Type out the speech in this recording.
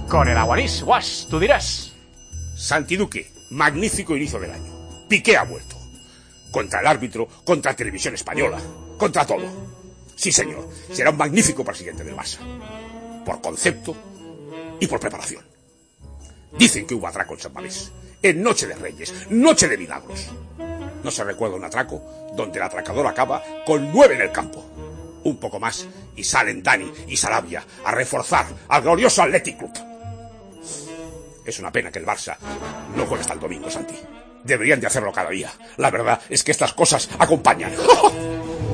Con el Aguarís, Guas, tú dirás. Santi Duque, magnífico inicio del año. Piqué ha vuelto. Contra el árbitro, contra Televisión Española, contra todo. Sí, señor, será un magnífico presidente del Barça. Por concepto y por preparación. Dicen que hubo atraco en San Mamés, en Noche de Reyes, Noche de Milagros. No se recuerda un atraco donde el atracador acaba con 9 en el campo. Un poco más y salen Dani y Sarabia a reforzar al glorioso Athletic Club. Es una pena que el Barça no juegue hasta el domingo, Santi. Deberían de hacerlo cada día. La verdad es que estas cosas acompañan.